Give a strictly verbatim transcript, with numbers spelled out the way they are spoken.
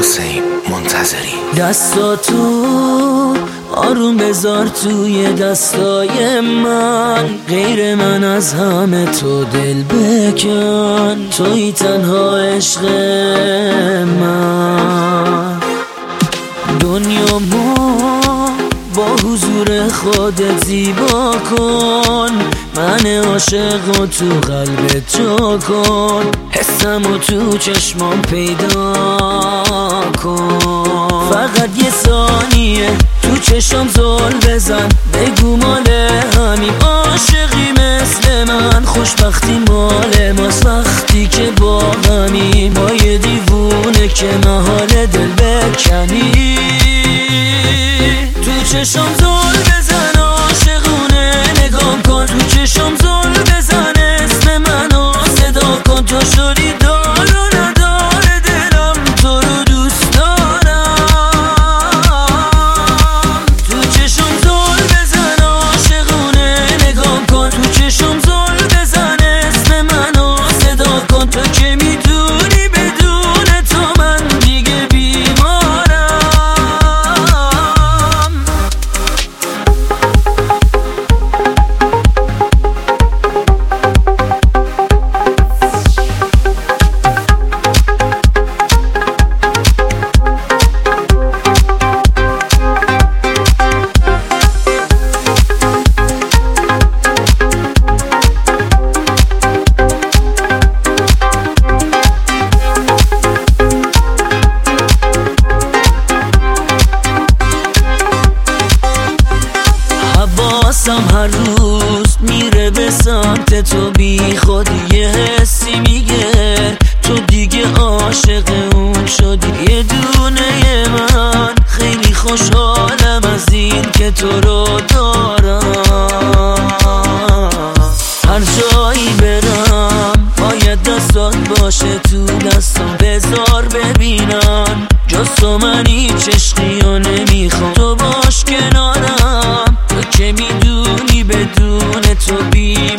حسین منتظری. دستاتو آروم بذار توی دستای من، غیر من از همه تو دل بکن، توی تنها عشق من. دنیامو با حضور خودت زیبا کن، من عاشق و تو قلبت جا کن، حسم و تو چشمام پیدا کن. فقط یه ثانیه تو چشم زل بزن، بگو مال همین عاشقی مثل من، خوشبختی مال ماست وقتی که با همین، با یه دیوونه که محال دل بکنی. تو چشم زل بزن عاشقونه نگام کن، تو چشم زل بزن اسم منو صدا کن، تو شدی دار و ندار دلم، تو رو دوست دارم. تو چشم زل بزن عاشقونه نگام کن، تو چشم زل بزن اسم منو صدا کن، تو که میدونی بدون تو من دیگه بیمارم. حواسم هر روز میره به سمت تو، بی خودی یه حسی میگه تو دیگه عاشق اون شدی. یه دونه من خیلی خوشحالم از این که تو رو دارم، هر جایی برم باید دستات باشه تو دستم، بذار ببینم جز تو من هیچ عشقی رو نمیخوام، تو باش کنارم، تو که میدونی بدون تو بی